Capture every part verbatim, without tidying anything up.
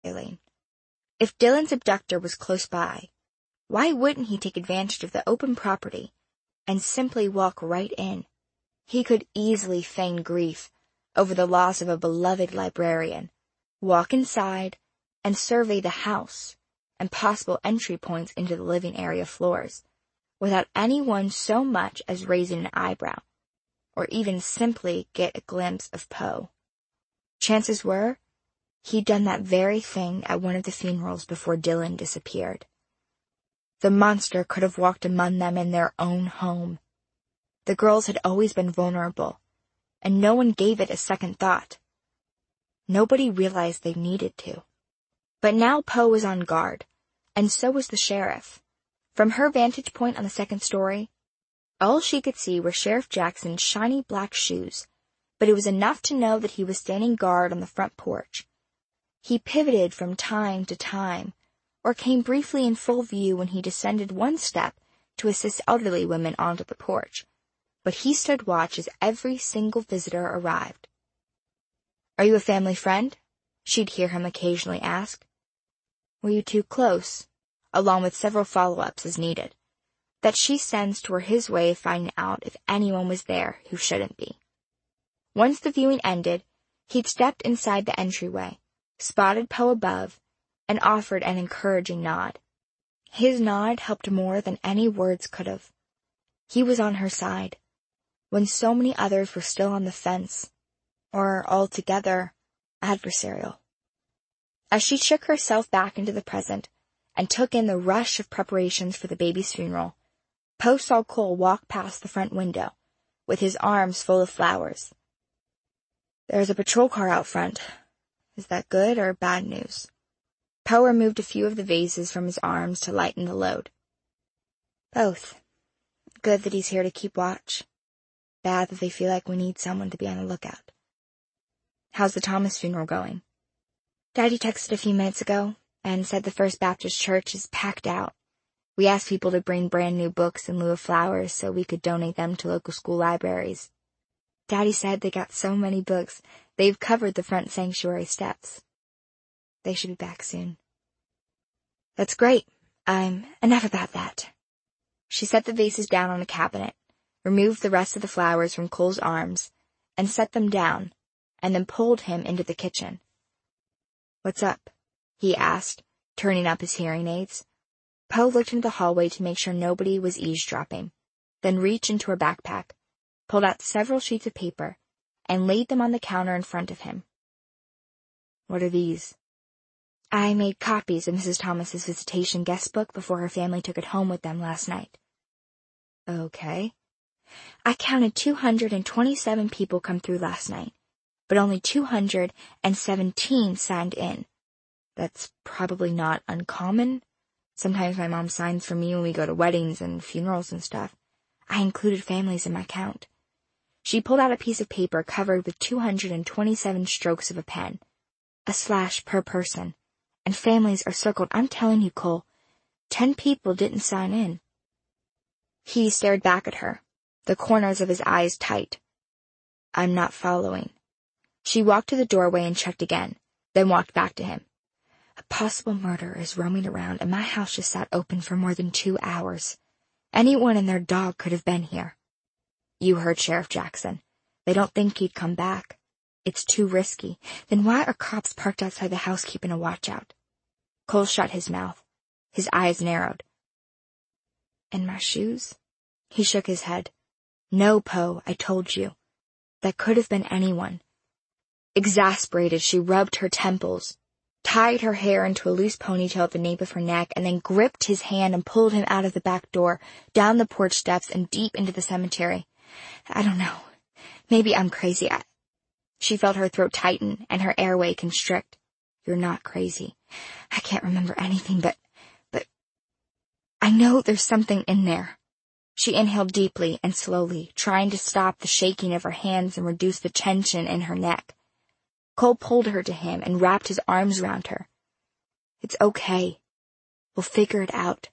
Eileen. If Dylan's abductor was close by, why wouldn't he take advantage of the open property and simply walk right in? He could easily feign grief over the loss of a beloved librarian, walk inside, and survey the house and possible entry points into the living area floors, without anyone so much as raising an eyebrow, or even simply get a glimpse of Poe. Chances were, he'd done that very thing at one of the funerals before Dylan disappeared. The monster could have walked among them in their own home. The girls had always been vulnerable, and no one gave it a second thought. Nobody realized they needed to. But now Poe was on guard, and so was the sheriff. From her vantage point on the second story, all she could see were Sheriff Jackson's shiny black shoes, but it was enough to know that he was standing guard on the front porch. He pivoted from time to time, or came briefly in full view when he descended one step to assist elderly women onto the porch, but he stood watch as every single visitor arrived. "Are you a family friend?" she'd hear him occasionally ask. "Were you too close?" along with several follow-ups as needed, that she sensed were his way of finding out if anyone was there who shouldn't be. Once the viewing ended, he'd stepped inside the entryway, spotted Poe above, and offered an encouraging nod. His nod helped more than any words could have. He was on her side, when so many others were still on the fence, or altogether adversarial. As she shook herself back into the present, and took in the rush of preparations for the baby's funeral, Poe saw Cole walk past the front window, with his arms full of flowers. "There's a patrol car out front. Is that good or bad news?" Poe removed a few of the vases from his arms to lighten the load. "Both. Good that he's here to keep watch. Bad that they feel like we need someone to be on the lookout." "How's the Thomas funeral going?" "Daddy texted a few minutes ago and said the First Baptist Church is packed out. We asked people to bring brand new books in lieu of flowers so we could donate them to local school libraries. Daddy said they got so many books, they've covered the front sanctuary steps. They should be back soon." "That's great. I'm enough about that." She set the vases down on a cabinet, removed the rest of the flowers from Cole's arms, and set them down, and then pulled him into the kitchen. "What's up?" he asked, turning up his hearing aids. Poe looked into the hallway to make sure nobody was eavesdropping, then reached into her backpack, pulled out several sheets of paper, and laid them on the counter in front of him. "What are these?" "I made copies of Missus Thomas's visitation guest book before her family took it home with them last night." "Okay." "I counted two hundred twenty-seven people come through last night, but only two hundred seventeen signed in. That's probably not uncommon. Sometimes my mom signs for me when we go to weddings and funerals and stuff. I included families in my count." She pulled out a piece of paper covered with two hundred twenty-seven strokes of a pen, a slash per person, and families are circled. I'm telling you, Cole, ten people didn't sign in. He stared back at her, the corners of his eyes tight. "I'm not following." She walked to the doorway and checked again, then walked back to him. "A possible murderer is roaming around, and my house just sat open for more than two hours. Anyone and their dog could have been here." "You heard Sheriff Jackson. They don't think he'd come back. It's too risky. Then why are cops parked outside the house keeping a watch out?" Cole shut his mouth. His eyes narrowed. "And my shoes?" He shook his head. "No, Poe, I told you. That could have been anyone." Exasperated, she rubbed her temples, tied her hair into a loose ponytail at the nape of her neck, and then gripped his hand and pulled him out of the back door, down the porch steps, and deep into the cemetery. "I don't know. Maybe I'm crazy. I... She felt her throat tighten and her airway constrict. "You're not crazy. I can't remember anything, but... but... I know there's something in there." She inhaled deeply and slowly, trying to stop the shaking of her hands and reduce the tension in her neck. Cole pulled her to him and wrapped his arms around her. "It's okay. We'll figure it out.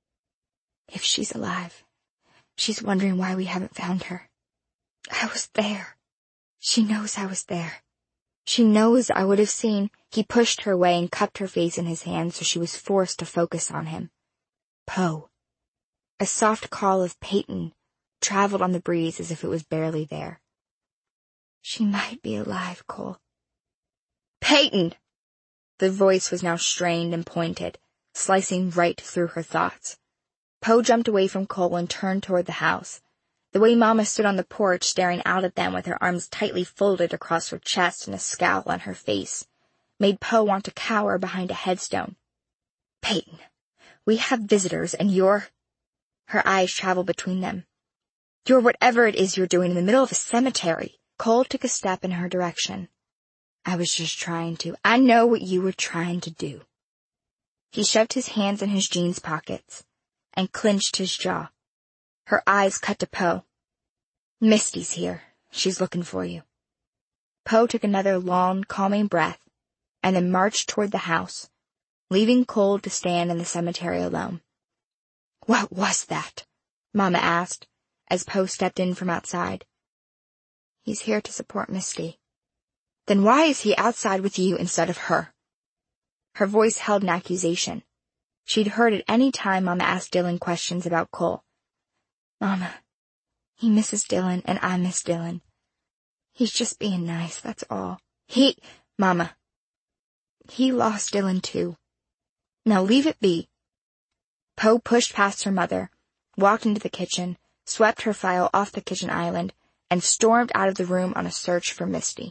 If she's alive, she's wondering why we haven't found her. I was there. She knows I was there. She knows I would have seen. He pushed her away and cupped her face in his hand so she was forced to focus on him. Poe. A soft call of Peyton traveled on the breeze as if it was barely there. She might be alive, Cole. Peyton! The voice was now strained and pointed, slicing right through her thoughts. Poe jumped away from Cole and turned toward the house. The way Mama stood on the porch staring out at them with her arms tightly folded across her chest and a scowl on her face made Poe want to cower behind a headstone. Peyton, we have visitors and you're... Her eyes traveled between them. You're whatever it is you're doing in the middle of a cemetery. Cole took a step in her direction. I was just trying to. I know what you were trying to do. He shoved his hands in his jeans pockets and clenched his jaw. Her eyes cut to Poe. Misty's here. She's looking for you. Poe took another long, calming breath and then marched toward the house, leaving Cole to stand in the cemetery alone. What was that? Mama asked as Poe stepped in from outside. He's here to support Misty. Then why is he outside with you instead of her? Her voice held an accusation. She'd heard it any time Mama asked Dylan questions about Cole. Mama, he misses Dylan and I miss Dylan. He's just being nice, that's all. He, Mama, he lost Dylan too. Now leave it be. Poe pushed past her mother, walked into the kitchen, swept her file off the kitchen island, and stormed out of the room on a search for Misty.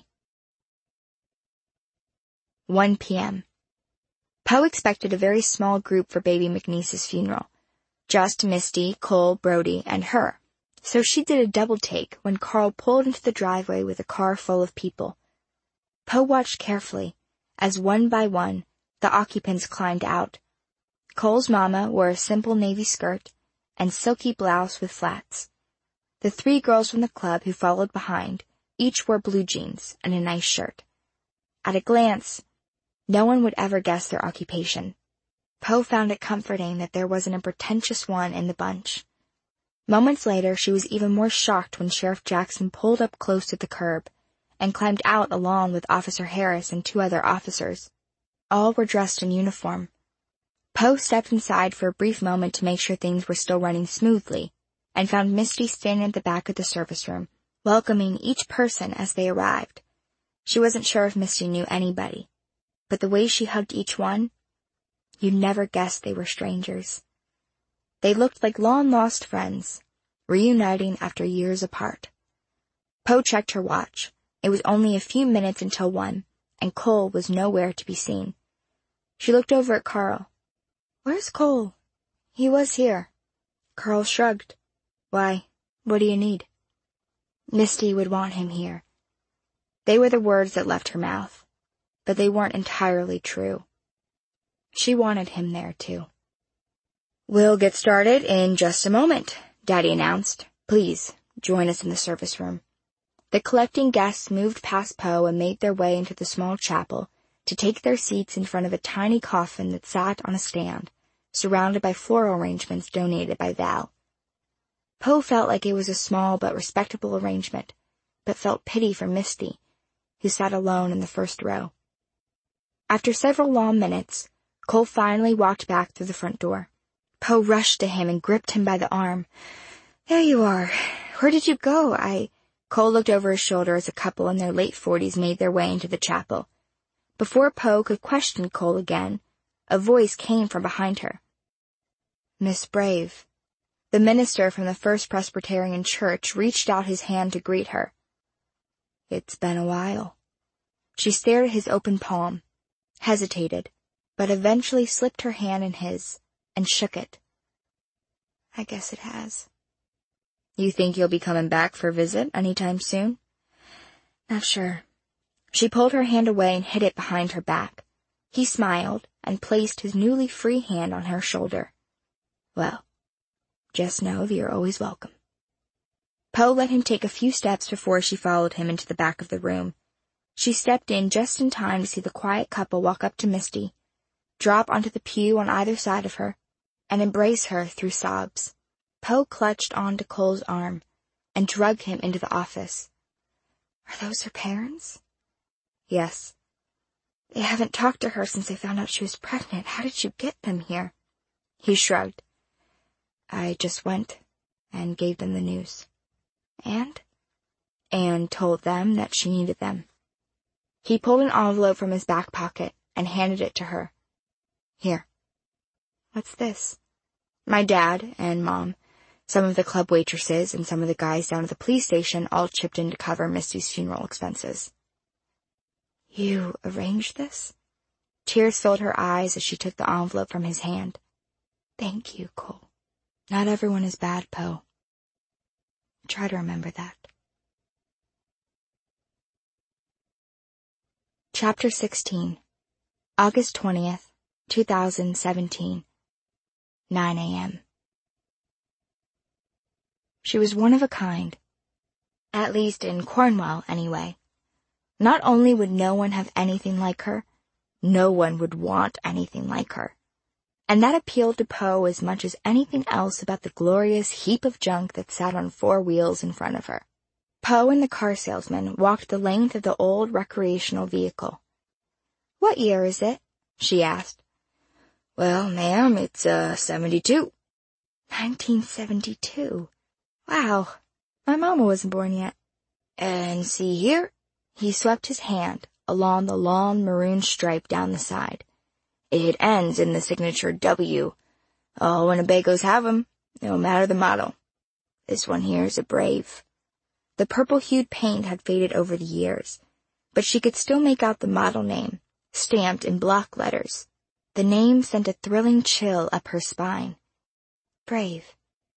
one p.m. Poe expected a very small group for baby McNeese's funeral. Just Misty, Cole, Brody, and her. So she did a double take when Carl pulled into the driveway with a car full of people. Poe watched carefully as one by one the occupants climbed out. Cole's mama wore a simple navy skirt and silky blouse with flats. The three girls from the club who followed behind each wore blue jeans and a nice shirt. At a glance, no one would ever guess their occupation. Poe found it comforting that there wasn't a pretentious one in the bunch. Moments later, she was even more shocked when Sheriff Jackson pulled up close to the curb and climbed out along with Officer Harris and two other officers. All were dressed in uniform. Poe stepped inside for a brief moment to make sure things were still running smoothly and found Misty standing at the back of the service room, welcoming each person as they arrived. She wasn't sure if Misty knew anybody, but the way she hugged each one, you'd never guess they were strangers. They looked like long-lost friends, reuniting after years apart. Poe checked her watch. It was only a few minutes until one, and Cole was nowhere to be seen. She looked over at Carl. Where's Cole? He was here. Carl shrugged. Why, what do you need? Misty would want him here. They were the words that left her mouth, but they weren't entirely true. She wanted him there, too. We'll get started in just a moment, Daddy announced. Please, join us in the service room. The collecting guests moved past Poe and made their way into the small chapel to take their seats in front of a tiny coffin that sat on a stand, surrounded by floral arrangements donated by Val. Poe felt like it was a small but respectable arrangement, but felt pity for Misty, who sat alone in the first row. After several long minutes, Cole finally walked back through the front door. Poe rushed to him and gripped him by the arm. There you are. Where did you go? I... Cole looked over his shoulder as a couple in their late forties made their way into the chapel. Before Poe could question Cole again, a voice came from behind her. Miss Brave. The minister from the First Presbyterian Church reached out his hand to greet her. It's been a while. She stared at his open palm, hesitated, but eventually slipped her hand in his and shook it. I guess it has. You think you'll be coming back for a visit any time soon? Not sure. She pulled her hand away and hid it behind her back. He smiled and placed his newly free hand on her shoulder. Well, just know that you're always welcome. Poe let him take a few steps before she followed him into the back of the room. She stepped in just in time to see the quiet couple walk up to Misty, drop onto the pew on either side of her, and embrace her through sobs. Poe clutched onto Cole's arm and dragged him into the office. Are those her parents? Yes. They haven't talked to her since they found out she was pregnant. How did you get them here? He shrugged. I just went and gave them the news. And? And told them that she needed them. He pulled an envelope from his back pocket and handed it to her. Here. What's this? My dad and Mom, some of the club waitresses, and some of the guys down at the police station all chipped in to cover Misty's funeral expenses. You arranged this? Tears filled her eyes as she took the envelope from his hand. Thank you, Cole. Not everyone is bad, Poe. Try to remember that. Chapter sixteen. August twentieth, two thousand seventeen. nine a.m. She was one of a kind. At least in Cornwall, anyway. Not only would no one have anything like her, no one would want anything like her. And that appealed to Poe as much as anything else about the glorious heap of junk that sat on four wheels in front of her. Poe and the car salesman walked the length of the old recreational vehicle. What year is it? She asked. Well, ma'am, it's, uh, seventy-two. Nineteen seventy-two. Wow, my mama wasn't born yet. And see here? He swept his hand along the long maroon stripe down the side. It ends in the signature W. All Winnebagos have 'em, no matter the model. This one here is a Brave. The purple-hued paint had faded over the years, but she could still make out the model name, stamped in block letters. The name sent a thrilling chill up her spine. Brave.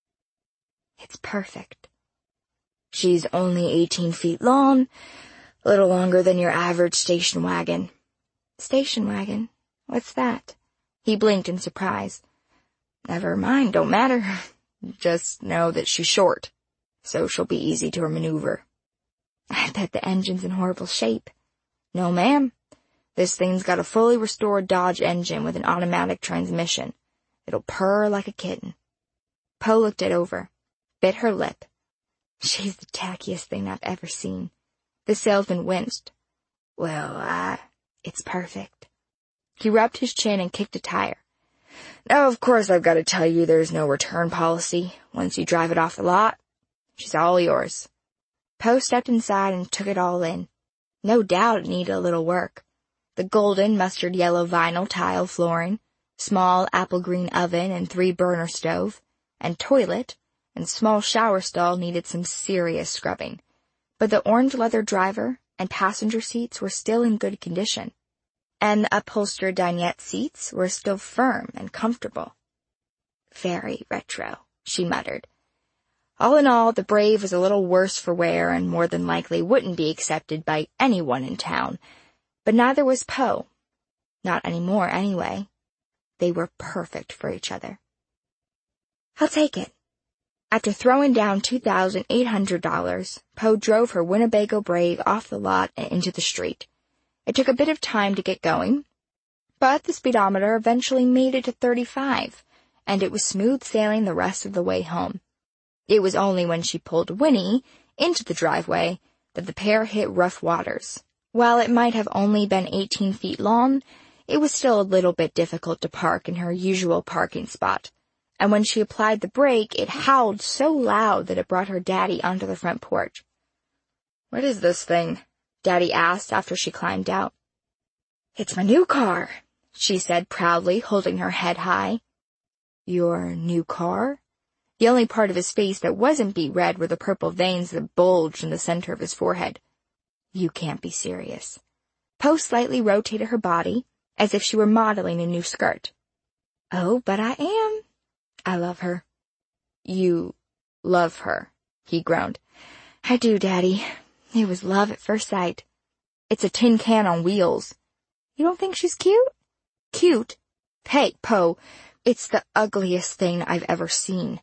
It's perfect. She's only eighteen feet long, a little longer than your average station wagon. Station wagon? What's that? He blinked in surprise. Never mind, don't matter. Just know that she's short, so she'll be easy to maneuver. I bet the engine's in horrible shape. No, ma'am. This thing's got a fully restored Dodge engine with an automatic transmission. It'll purr like a kitten. Poe looked it over, bit her lip. She's the tackiest thing I've ever seen. The salesman winced. Well, I... it's perfect. He rubbed his chin and kicked a tire. Now, of course, I've got to tell you there's no return policy. Once you drive it off the lot, she's all yours. Poe stepped inside and took it all in. No doubt it needed a little work. The golden mustard yellow vinyl tile flooring, small apple green oven and three burner stove, and toilet, and small shower stall needed some serious scrubbing. But the orange leather driver and passenger seats were still in good condition, and the upholstered dinette seats were still firm and comfortable. Very retro, she muttered. All in all, the Brave was a little worse for wear and more than likely wouldn't be accepted by anyone in town, but neither was Poe. Not anymore, anyway. They were perfect for each other. I'll take it. After throwing down two thousand eight hundred dollars, Poe drove her Winnebago Brave off the lot and into the street. It took a bit of time to get going, but the speedometer eventually made it to thirty-five, and it was smooth sailing the rest of the way home. It was only when she pulled Winnie into the driveway that the pair hit rough waters. While it might have only been eighteen feet long, it was still a little bit difficult to park in her usual parking spot, and when she applied the brake, it howled so loud that it brought her daddy onto the front porch. What is this thing? Daddy asked after she climbed out. It's my new car, she said proudly, holding her head high. Your new car? The only part of his face that wasn't beet red were the purple veins that bulged in the center of his forehead. You can't be serious. Poe slightly rotated her body, as if she were modeling a new skirt. Oh, but I am. I love her. You love her, he groaned. I do, Daddy. It was love at first sight. It's a tin can on wheels. You don't think she's cute? Cute? Hey, Poe, it's the ugliest thing I've ever seen.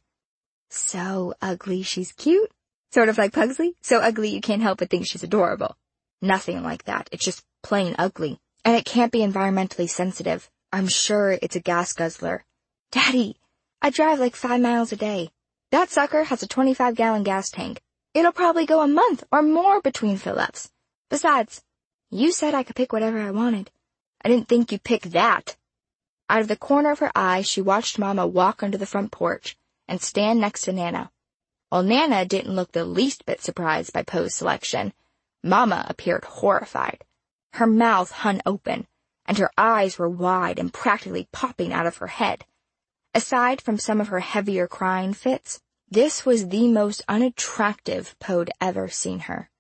So ugly she's cute? Sort of like Pugsley? So ugly you can't help but think she's adorable. Nothing like that. It's just plain ugly. And it can't be environmentally sensitive. I'm sure it's a gas guzzler. Daddy, I drive like five miles a day. That sucker has a twenty-five gallon gas tank. It'll probably go a month or more between fill-ups. Besides, You said I could pick whatever I wanted. I didn't think you'd pick that. Out of the corner of her eye, she watched Mama walk onto the front porch and stand next to Nana. While Nana didn't look the least bit surprised by Poe's selection, Mama appeared horrified. Her mouth hung open, and her eyes were wide and practically popping out of her head. Aside from some of her heavier crying fits, this was the most unattractive Poe'd ever seen her.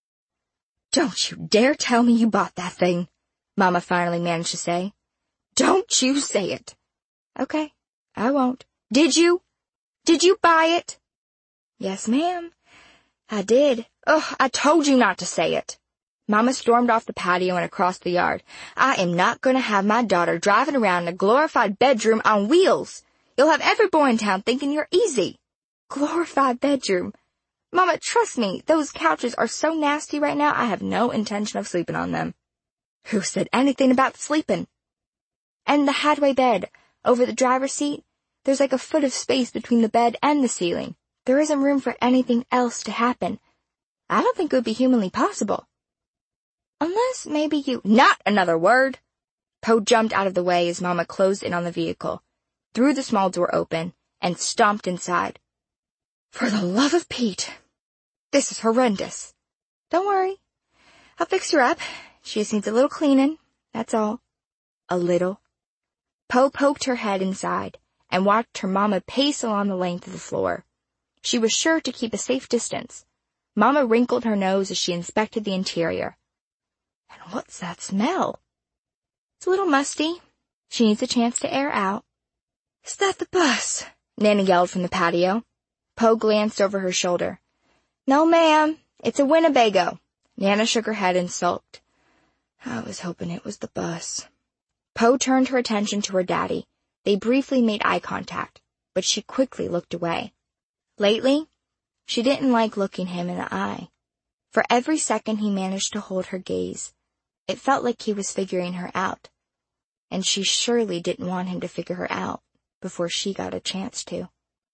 "Don't you dare tell me you bought that thing," Mama finally managed to say. "Don't you say it." "Okay, I won't." "Did you? Did you buy it?" "Yes, ma'am, I did." "Ugh, I told you not to say it." Mama stormed off the patio and across the yard. "I am not going to have my daughter driving around in a glorified bedroom on wheels. You'll have every boy in town thinking you're easy." "Glorified bedroom? Mama, trust me, those couches are so nasty right now I have no intention of sleeping on them." "Who said anything about sleeping?" "And the Hadway bed, over the driver's seat, there's like a foot of space between the bed and the ceiling. There isn't room for anything else to happen. I don't think it would be humanly possible. Unless maybe you—" "Not another word!" Poe jumped out of the way as Mama closed in on the vehicle, threw the small door open, and stomped inside. "For the love of Pete! This is horrendous." "Don't worry. I'll fix her up. She just needs a little cleaning, that's all." "A little?" Poe poked her head inside and watched her Mama pace along the length of the floor. She was sure to keep a safe distance. Mama wrinkled her nose as she inspected the interior. "And what's that smell?" "It's a little musty. She needs a chance to air out." "Is that the bus?" Nana yelled from the patio. Poe glanced over her shoulder. "No, ma'am. It's a Winnebago." Nana shook her head and sulked. "I was hoping it was the bus." Poe turned her attention to her daddy. They briefly made eye contact, but she quickly looked away. Lately, she didn't like looking him in the eye. For every second he managed to hold her gaze, it felt like he was figuring her out, and she surely didn't want him to figure her out before she got a chance to.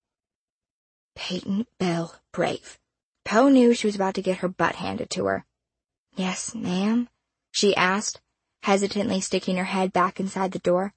Peyton Bell Brave. Poe knew she was about to get her butt handed to her. "Yes, ma'am?" she asked, hesitantly sticking her head back inside the door.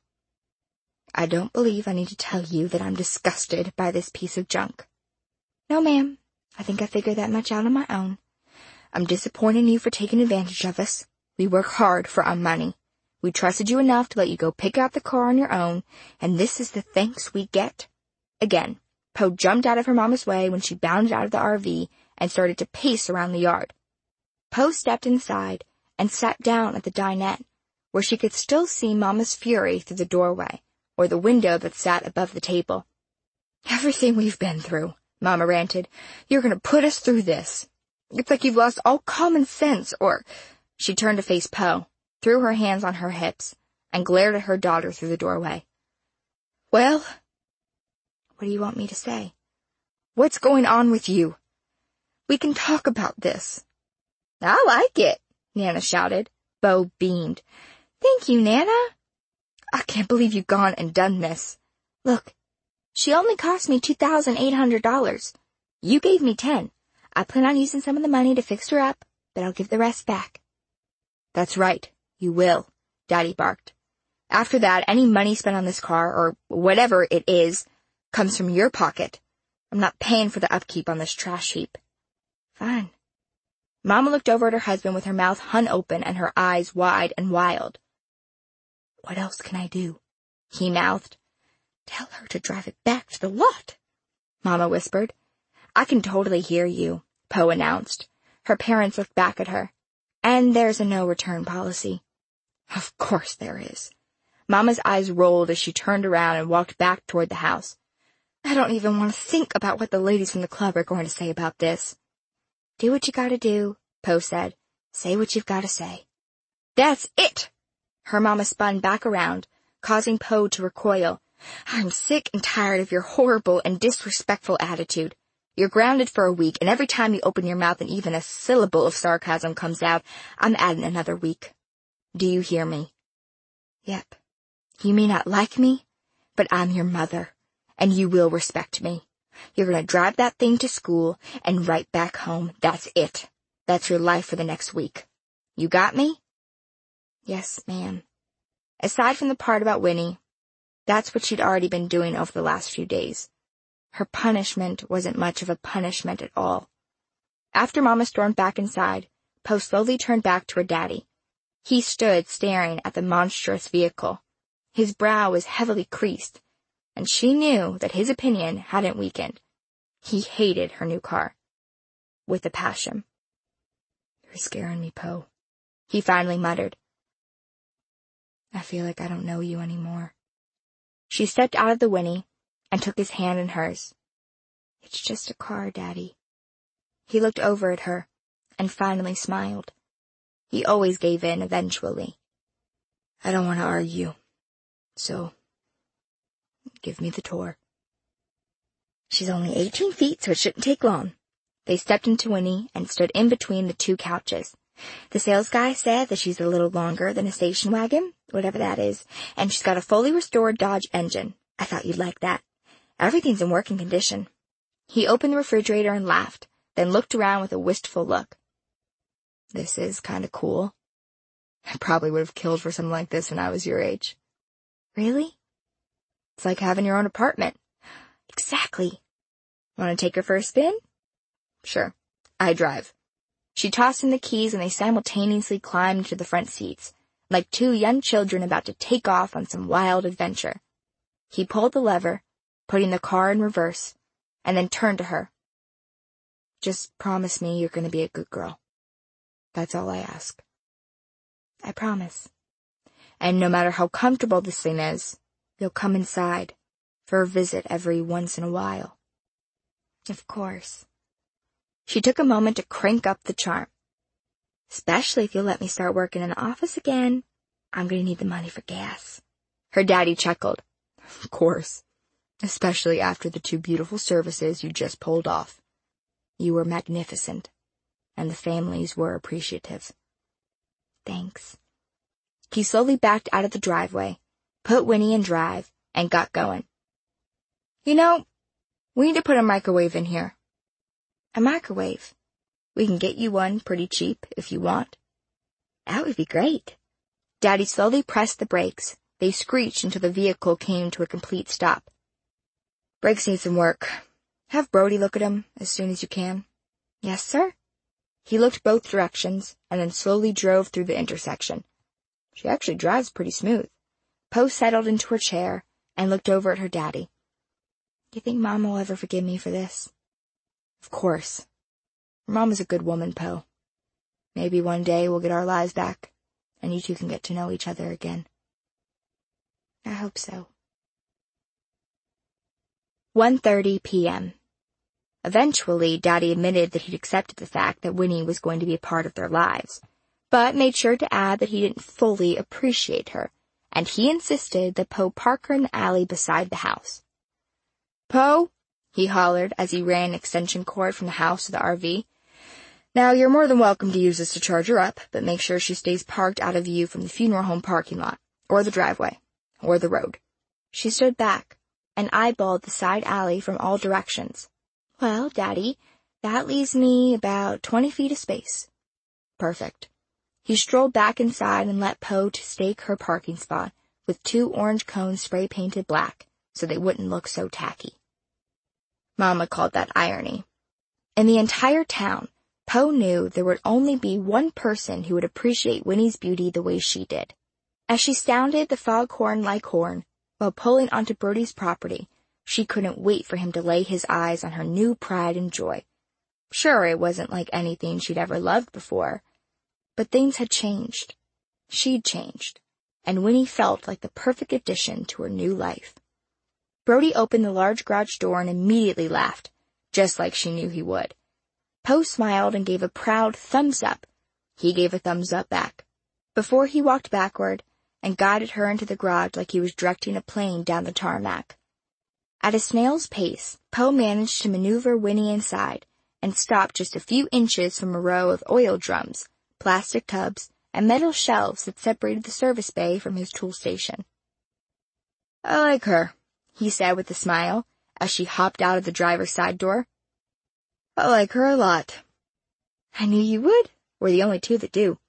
"I don't believe I need to tell you that I'm disgusted by this piece of junk." "No, ma'am. I think I figured that much out on my own. I'm disappointed in you for taking advantage of us. We work hard for our money. We trusted you enough to let you go pick out the car on your own, and this is the thanks we get." Again, Poe jumped out of her Mama's way when she bounded out of the R V and started to pace around the yard. Poe stepped inside and sat down at the dinette, where she could still see Mama's fury through the doorway, or the window that sat above the table. "Everything we've been through," Mama ranted. "You're going to put us through this. It's like you've lost all common sense, or—" She turned to face Poe, threw her hands on her hips, and glared at her daughter through the doorway. "Well?" "What do you want me to say?" "What's going on with you? We can talk about this." "I like it," Nana shouted. Bo beamed. "Thank you, Nana." "I can't believe you've gone and done this." "Look, she only cost me two thousand eight hundred dollars. You gave me ten. I plan on using some of the money to fix her up, but I'll give the rest back." "That's right, you will," Daddy barked. "After that, any money spent on this car, or whatever it is, comes from your pocket. I'm not paying for the upkeep on this trash heap." "Fine." Mama looked over at her husband with her mouth hung open and her eyes wide and wild. "What else can I do?" he mouthed. "Tell her to drive it back to the lot," Mama whispered. "I can totally hear you," Poe announced. Her parents looked back at her. "And there's a no-return policy." "Of course there is." Mama's eyes rolled as she turned around and walked back toward the house. "I don't even want to think about what the ladies from the club are going to say about this." "Do what you gotta do," Poe said. "Say what you've gotta say." "That's it!" Her Mama spun back around, causing Poe to recoil. "I'm sick and tired of your horrible and disrespectful attitude. You're grounded for a week, and every time you open your mouth and even a syllable of sarcasm comes out, I'm adding another week. Do you hear me?" "Yep. You may not like me, but I'm your mother, and you will respect me. You're going to drive that thing to school and right back home. That's it. That's your life for the next week. You got me?" Yes, ma'am. Aside from the part about Winnie, that's what she'd already been doing over the last few days. Her punishment wasn't much of a punishment at all. After Mama stormed back inside, Po slowly turned back to her daddy. He stood staring at the monstrous vehicle. His brow was heavily creased, and she knew that his opinion hadn't weakened. He hated her new car. With a passion. "You're scaring me, Po," he finally muttered. "I feel like I don't know you anymore." She stepped out of the Winnie and took his hand in hers. "It's just a car, Daddy." He looked over at her and finally smiled. He always gave in eventually. "I don't want to argue, so give me the tour." "She's only eighteen feet, so it shouldn't take long." They stepped into Winnie and stood in between the two couches. "The sales guy said that she's a little longer than a station wagon, whatever that is, and she's got a fully restored Dodge engine. I thought you'd like that. Everything's in working condition." He opened the refrigerator and laughed, then looked around with a wistful look. "This is kind of cool. I probably would have killed for something like this when I was your age." "Really?" "It's like having your own apartment." "Exactly. Want to take her for a spin?" "Sure. I drive." She tossed him the keys and they simultaneously climbed into the front seats, like two young children about to take off on some wild adventure. He pulled the lever, putting the car in reverse, and then turned to her. "Just promise me you're going to be a good girl. That's all I ask." "I promise." "And no matter how comfortable this thing is, you'll come inside for a visit every once in a while." "Of course." She took a moment to crank up the charm. "Especially if you'll let me start working in the office again. I'm going to need the money for gas." Her daddy chuckled. "Of course. Especially after the two beautiful services you just pulled off. You were magnificent, and the families were appreciative." "Thanks." He slowly backed out of the driveway, put Winnie in drive, and got going. "You know, we need to put a microwave in here." "A microwave? We can get you one pretty cheap if you want." "That would be great." Daddy slowly pressed the brakes. They screeched until the vehicle came to a complete stop. "Brakes need some work. Have Brody look at 'em as soon as you can." "Yes, sir." He looked both directions and then slowly drove through the intersection. She actually drives pretty smooth. Po settled into her chair and looked over at her daddy. "Do you think Mom will ever forgive me for this?" "Of course. Your Mom is a good woman, Po. Maybe one day we'll get our lives back, and you two can get to know each other again." "I hope so." one thirty p.m. Eventually, Daddy admitted that he'd accepted the fact that Winnie was going to be a part of their lives, but made sure to add that he didn't fully appreciate her, and he insisted that Po park her in the alley beside the house. "Po," he hollered as he ran an extension cord from the house to the R V. "Now, you're more than welcome to use this to charge her up, but make sure she stays parked out of view from the funeral home parking lot, or the driveway, or the road." She stood back and eyeballed the side alley from all directions. "Well, Daddy, that leaves me about twenty feet of space." "Perfect." He strolled back inside and let Po to stake her parking spot with two orange cones spray-painted black so they wouldn't look so tacky. Mama called that irony. In the entire town, Po knew there would only be one person who would appreciate Winnie's beauty the way she did. As she sounded the foghorn-like horn while pulling onto Brody's property, she couldn't wait for him to lay his eyes on her new pride and joy. Sure, it wasn't like anything she'd ever loved before, but things had changed. She'd changed, and Winnie felt like the perfect addition to her new life. Brody opened the large garage door and immediately laughed, just like she knew he would. Po smiled and gave a proud thumbs up. He gave a thumbs up back, before he walked backward and guided her into the garage like he was directing a plane down the tarmac. At a snail's pace, Po managed to maneuver Winnie inside and stopped just a few inches from a row of oil drums, plastic tubs, and metal shelves that separated the service bay from his tool station. "I like her," he said with a smile as she hopped out of the driver's side door. "I like her a lot." "I knew you would. We're the only two that do."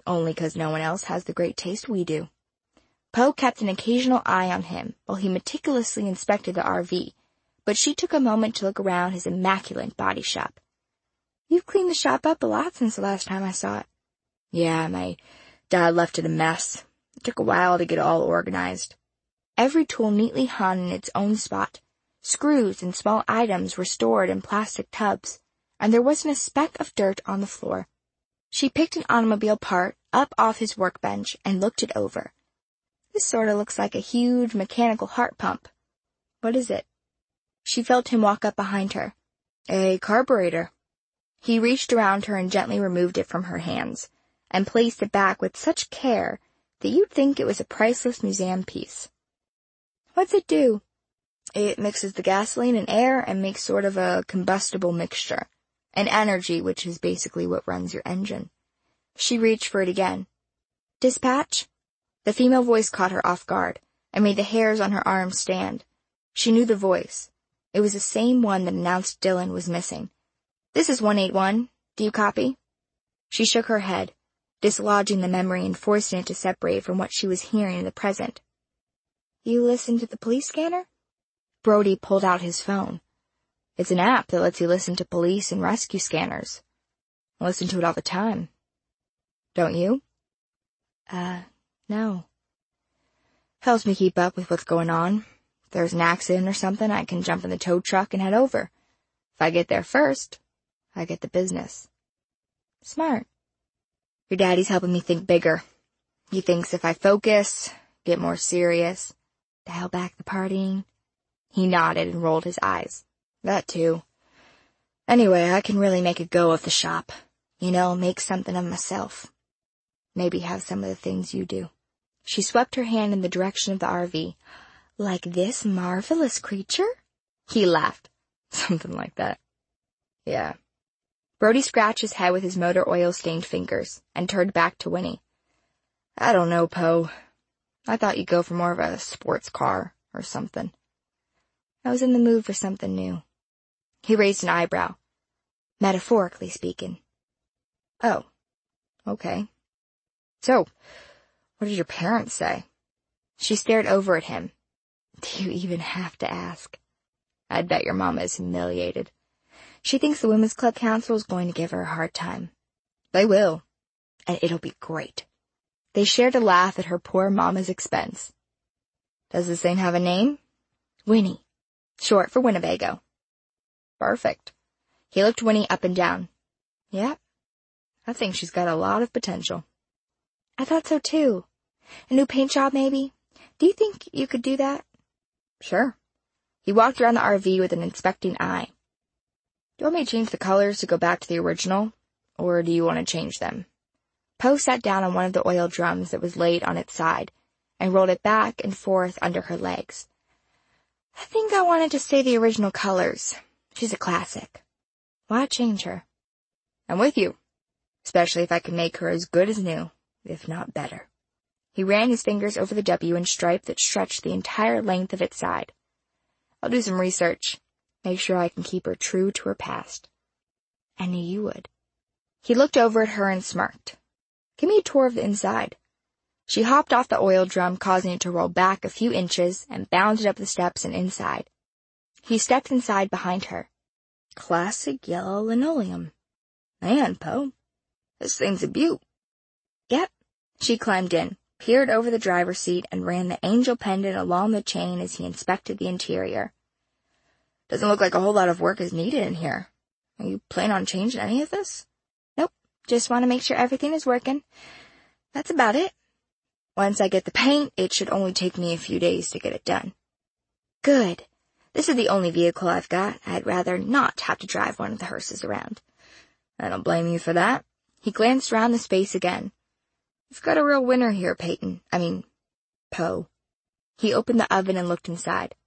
only 'cause no one else has the great taste we do. Poe kept an occasional eye on him while he meticulously inspected the R V, but she took a moment to look around his immaculate body shop. You've cleaned the shop up a lot since the last time I saw it. Yeah, my dad left it a mess. It took a while to get all organized. Every tool neatly hung in its own spot. Screws and small items were stored in plastic tubs, and there wasn't a speck of dirt on the floor. She picked an automobile part up off his workbench and looked it over. This sort of looks like a huge mechanical heart pump. What is it? She felt him walk up behind her. A carburetor. He reached around her and gently removed it from her hands, and placed it back with such care that you'd think it was a priceless museum piece. What's it do? It mixes the gasoline and air and makes sort of a combustible mixture, an energy which is basically what runs your engine. She reached for it again. Dispatch? The female voice caught her off guard and made the hairs on her arms stand. She knew the voice. It was the same one that announced Dylan was missing. This is one eight one. Do you copy? She shook her head, dislodging the memory and forcing it to separate from what she was hearing in the present. You listen to the police scanner? Brody pulled out his phone. It's an app that lets you listen to police and rescue scanners. I listen to it all the time. Don't you? Uh, no. Helps me keep up with what's going on. If there's an accident or something, I can jump in the tow truck and head over. If I get there first, I get the business. Smart. Your daddy's helping me think bigger. He thinks if I focus, get more serious, dial back the partying. He nodded and rolled his eyes. That too. Anyway, I can really make a go of the shop. You know, make something of myself. Maybe have some of the things you do. She swept her hand in the direction of the R V. Like this marvelous creature? He laughed. Something like that. Yeah. Brody scratched his head with his motor oil-stained fingers and turned back to Winnie. I don't know, Poe. I thought you'd go for more of a sports car or something. I was in the mood for something new. He raised an eyebrow. Metaphorically speaking. Oh, okay. So, what did your parents say? She stared over at him. Do you even have to ask? I'd bet your mama is humiliated. She thinks the Women's Club Council is going to give her a hard time. They will. And it'll be great. They shared a laugh at her poor mama's expense. Does this thing have a name? Winnie. Short for Winnebago. Perfect. He looked Winnie up and down. Yep. I think she's got a lot of potential. I thought so too. A new paint job, maybe? Do you think you could do that? Sure. He walked around the R V with an inspecting eye. Do you want me to change the colors to go back to the original, or do you want to change them? Poe sat down on one of the oil drums that was laid on its side, and rolled it back and forth under her legs. I think I wanted to stay the original colors. She's a classic. Why change her? I'm with you, especially if I can make her as good as new, if not better. He ran his fingers over the W and stripe that stretched the entire length of its side. I'll do some research. Make sure I can keep her true to her past. I knew you would. He looked over at her and smirked. Give me a tour of the inside. She hopped off the oil drum, causing it to roll back a few inches, and bounded up the steps and inside. He stepped inside behind her. Classic yellow linoleum. Man, Poe, this thing's a beaut. Yep. She climbed in, peered over the driver's seat, and ran the angel pendant along the chain as he inspected the interior. Doesn't look like a whole lot of work is needed in here. Are you planning on changing any of this? Nope. Just want to make sure everything is working. That's about it. Once I get the paint, it should only take me a few days to get it done. Good. This is the only vehicle I've got. I'd rather not have to drive one of the hearses around. I don't blame you for that. He glanced around the space again. You've got a real winner here, Peyton. I mean, Poe. He opened the oven and looked inside.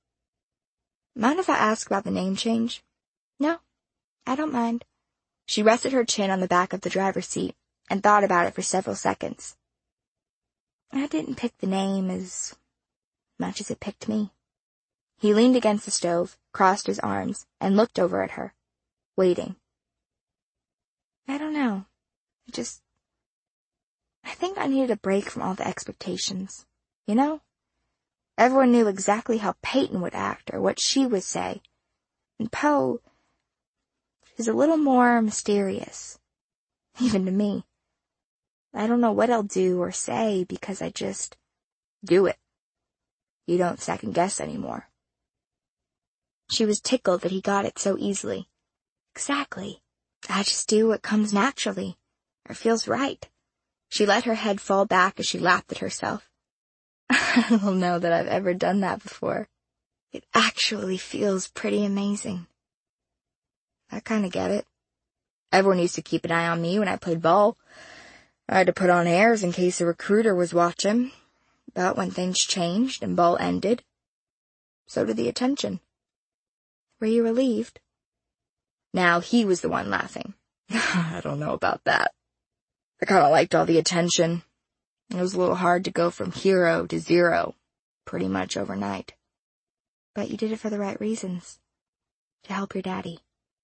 Mind if I ask about the name change? No, I don't mind. She rested her chin on the back of the driver's seat and thought about it for several seconds. I didn't pick the name as much as it picked me. He leaned against the stove, crossed his arms, and looked over at her, waiting. I don't know. It just I think I needed a break from all the expectations. You know? Everyone knew exactly how Peyton would act or what she would say. And Poe is a little more mysterious, even to me. I don't know what I'll do or say because I just do it. You don't second guess anymore. She was tickled that he got it so easily. Exactly. I just do what comes naturally, or feels right. She let her head fall back as she laughed at herself. I don't know that I've ever done that before. It actually feels pretty amazing. I kind of get it. Everyone used to keep an eye on me when I played ball. I had to put on airs in case a recruiter was watching. But when things changed and ball ended, so did the attention. Were you relieved? Now he was the one laughing. I don't know about that. I kind of liked all the attention. It was a little hard to go from hero to zero, pretty much overnight. But you did it for the right reasons. To help your daddy.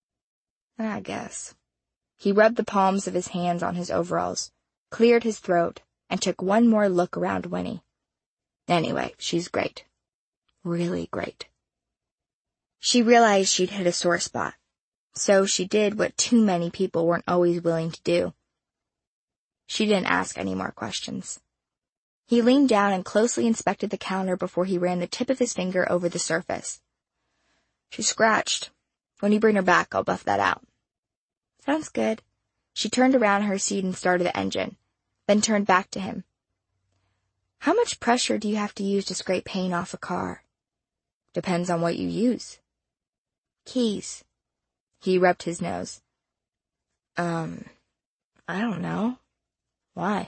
I guess. He rubbed the palms of his hands on his overalls, cleared his throat, and took one more look around Winnie. Anyway, she's great. Really great. She realized she'd hit a sore spot, so she did what too many people weren't always willing to do. She didn't ask any more questions. He leaned down and closely inspected the counter before he ran the tip of his finger over the surface. She's scratched. When you bring her back, I'll buff that out. Sounds good. She turned around her seat and started the engine, then turned back to him. How much pressure do you have to use to scrape paint off a car? Depends on what you use. Keys. He rubbed his nose. Um, I don't know. Why?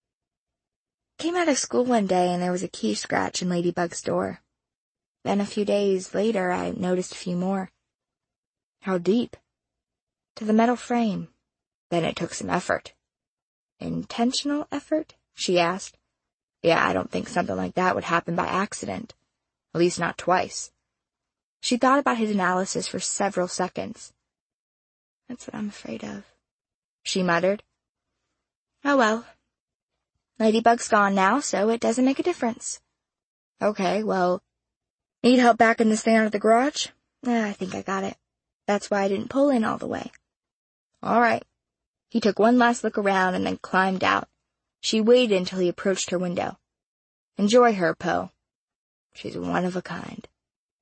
Came out of school one day and there was a key scratch in Ladybug's door. Then a few days later I noticed a few more. How deep? To the metal frame. Then it took some effort. Intentional effort? She asked. Yeah, I don't think something like that would happen by accident. At least not twice. She thought about his analysis for several seconds. That's what I'm afraid of, she muttered. Oh well. Ladybug's gone now, so it doesn't make a difference. Okay, well, need help backing this thing out of the garage? Eh, I think I got it. That's why I didn't pull in all the way. All right. He took one last look around and then climbed out. She waited until he approached her window. Enjoy her, Poe. She's one of a kind.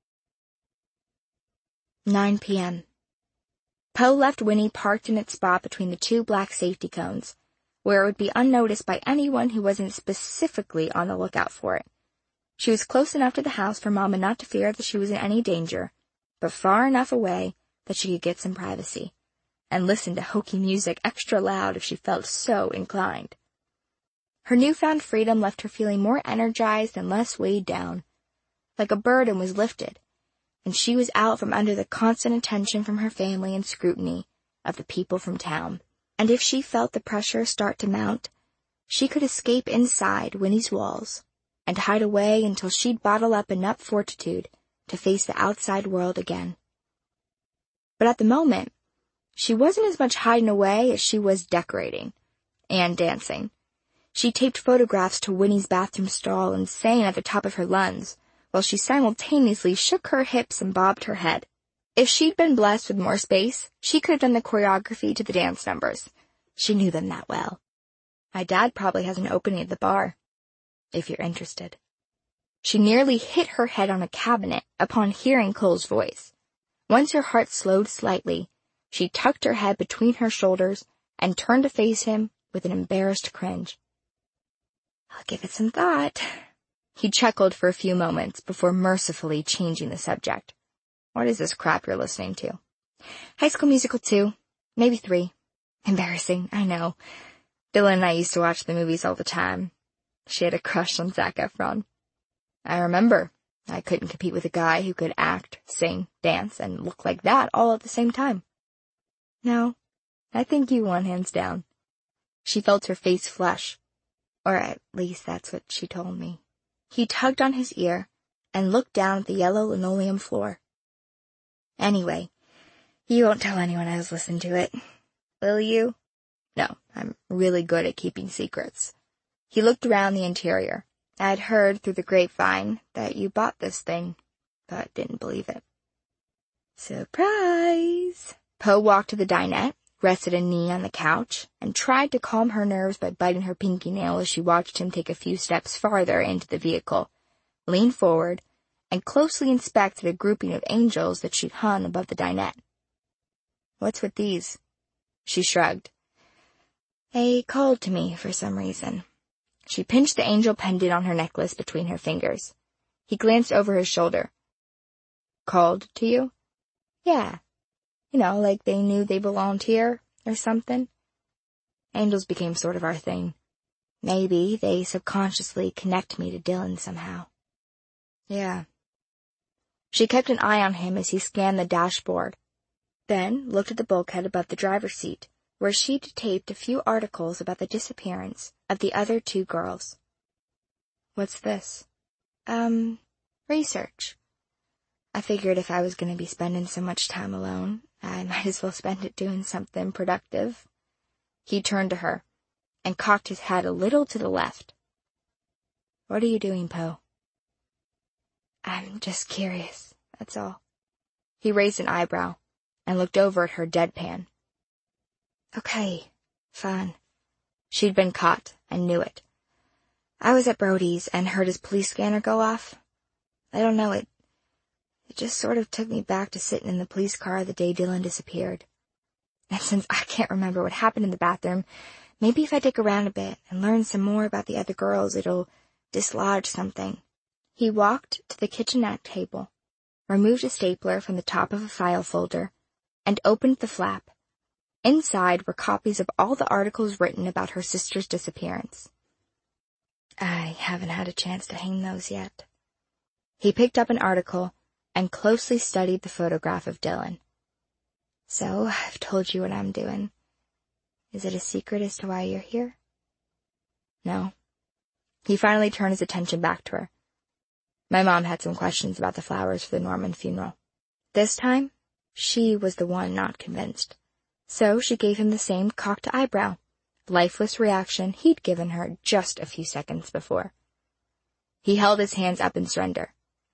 nine p.m. Poe left Winnie parked in its spot between the two black safety cones, where it would be unnoticed by anyone who wasn't specifically on the lookout for it. She was close enough to the house for Mama not to fear that she was in any danger, but far enough away that she could get some privacy, and listen to hokey music extra loud if she felt so inclined. Her newfound freedom left her feeling more energized and less weighed down, like a burden was lifted, and she was out from under the constant attention from her family and scrutiny of the people from town. And if she felt the pressure start to mount, she could escape inside Winnie's walls and hide away until she'd bottle up enough fortitude to face the outside world again. But at the moment, she wasn't as much hiding away as she was decorating and dancing. She taped photographs to Winnie's bathroom stall and sang at the top of her lungs, while she simultaneously shook her hips and bobbed her head. If she'd been blessed with more space, she could have done the choreography to the dance numbers. She knew them that well. My dad probably has an opening at the bar, if you're interested. She nearly hit her head on a cabinet upon hearing Cole's voice. Once her heart slowed slightly, she tucked her head between her shoulders and turned to face him with an embarrassed cringe. I'll give it some thought. He chuckled for a few moments before mercifully changing the subject. What is this crap you're listening to? High School Musical two, maybe three. Embarrassing, I know. Dylan and I used to watch the movies all the time. She had a crush on Zac Efron. I remember. I couldn't compete with a guy who could act, sing, dance, and look like that all at the same time. No, I think you won hands down. She felt her face flush. Or at least that's what she told me. He tugged on his ear and looked down at the yellow linoleum floor. Anyway, you won't tell anyone I was listening to it, will you? No, I'm really good at keeping secrets. He looked around the interior. I'd heard through the grapevine that you bought this thing, but didn't believe it. Surprise! Poe walked to the dinette, rested a knee on the couch, and tried to calm her nerves by biting her pinky nail as she watched him take a few steps farther into the vehicle, lean forward, and closely inspected a grouping of angels that she'd hung above the dinette. What's with these? She shrugged. They called to me for some reason. She pinched the angel pendant on her necklace between her fingers. He glanced over his shoulder. Called to you? Yeah. You know, like they knew they belonged here, or something. Angels became sort of our thing. Maybe they subconsciously connect me to Dylan somehow. Yeah. She kept an eye on him as he scanned the dashboard, then looked at the bulkhead above the driver's seat, where she'd taped a few articles about the disappearance of the other two girls. What's this? Um, research. I figured if I was going to be spending so much time alone, I might as well spend it doing something productive. He turned to her and cocked his head a little to the left. What are you doing, Poe? I'm just curious, that's all. He raised an eyebrow and looked over at her deadpan. Okay, fine. She'd been caught and knew it. I was at Brody's and heard his police scanner go off. I don't know, it It just sort of took me back to sitting in the police car the day Dylan disappeared. And since I can't remember what happened in the bathroom, maybe if I dig around a bit and learn some more about the other girls, it'll dislodge something. He walked to the kitchenette table, removed a stapler from the top of a file folder, and opened the flap. Inside were copies of all the articles written about her sister's disappearance. I haven't had a chance to hang those yet. He picked up an article and closely studied the photograph of Dylan. So, I've told you what I'm doing. Is it a secret as to why you're here? No. He finally turned his attention back to her. My mom had some questions about the flowers for the Norman funeral. This time, she was the one not convinced. So she gave him the same cocked eyebrow, lifeless reaction he'd given her just a few seconds before. He held his hands up in surrender.